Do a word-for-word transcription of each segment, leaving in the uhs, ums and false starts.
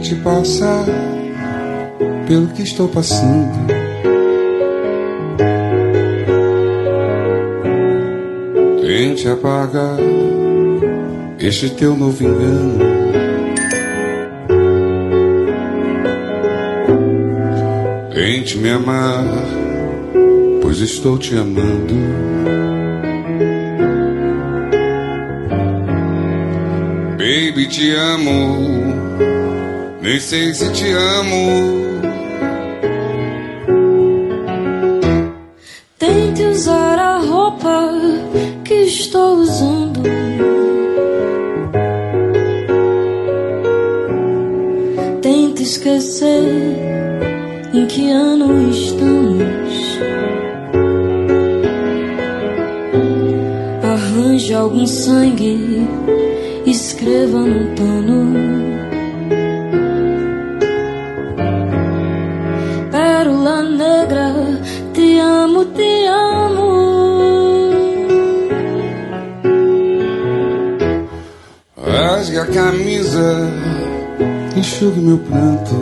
tente passar pelo que estou passando. Tente apagar este teu novo engano. Tente me amar, pois estou te amando. Baby, te amo, nem sei se te amo. Tente usar a roupa que estou usando. Tente esquecer em que ano estamos. Arranje algum sangue, escreva num pano. Pérola negra, te amo, te amo. Rasgue a camisa, enxugue meu pranto.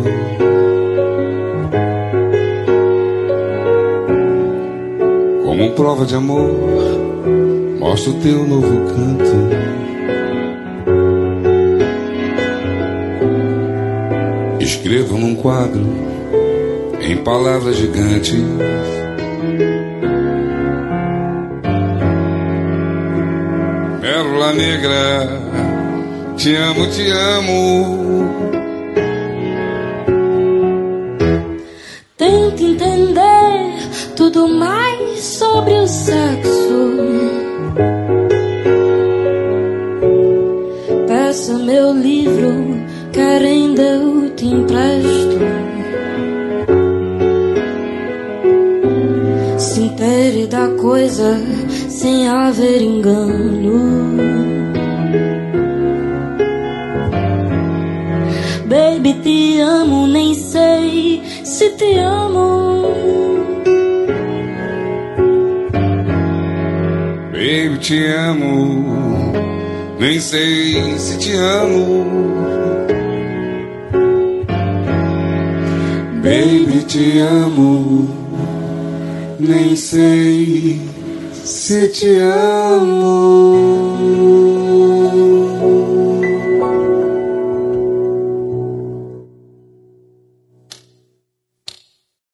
Como prova de amor, mostra o teu novo canto. Escrevo num quadro, em palavras gigantes, pérola negra, te amo, te amo. Tente entender tudo mais sobre o sexo. Peça meu livro, querendo eu te empresto. Se intere da coisa sem haver engano. Baby, te amo, nem sei se te amo. Baby, te amo, nem sei se te amo. Baby, te amo, nem sei se te amo.